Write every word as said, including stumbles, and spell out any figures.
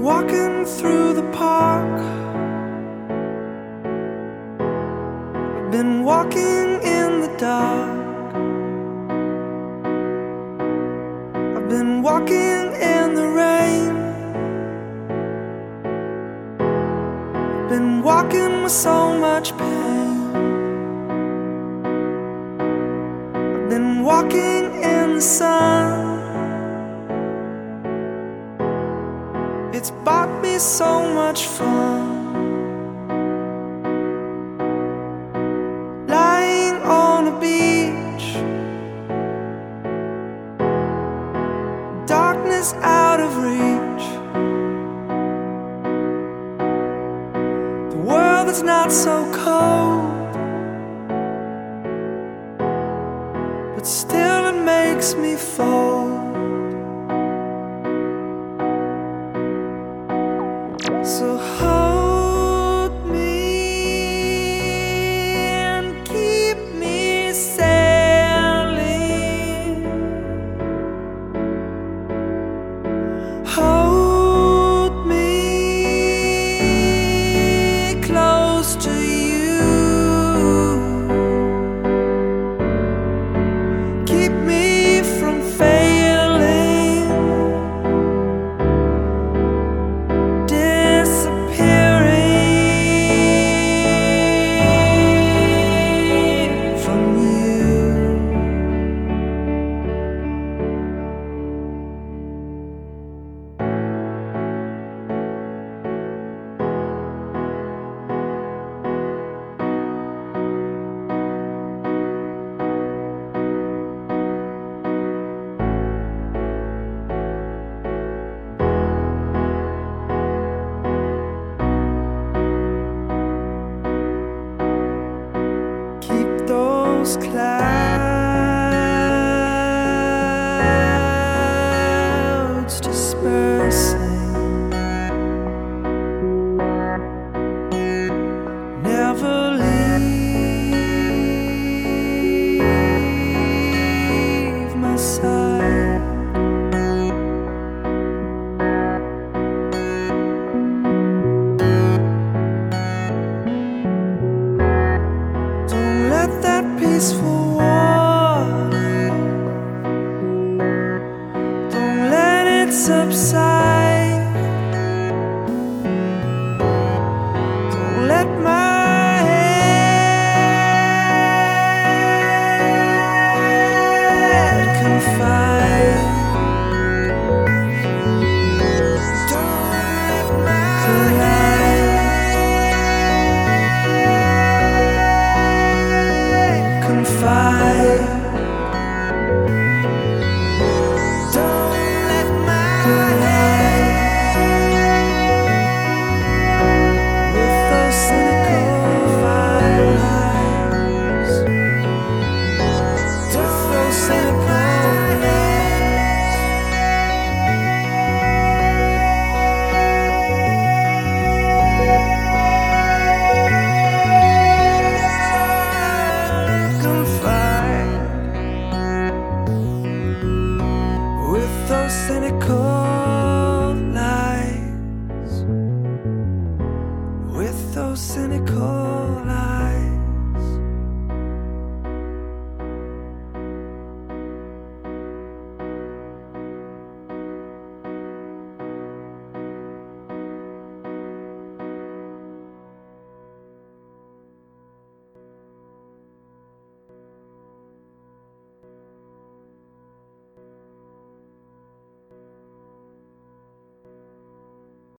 walking through the park. I've been walking in the dark. I've been walking in the rain. I've been walking with so much pain. I've been walking in the sun. It's bought me so much fun. Lying on a beach, darkness out of reach. The world is not so cold, but still it makes me fold. So hold me and keep me sailing. Hold me close to you. Keep me from failing. Those clouds dispersing, never leave my side. Don't let that peaceful water, don't let it subside. Don't let my head confide. Don't let my head confide. Don't let my head with those cynical lies. With those cynical those cynical lies, with those cynical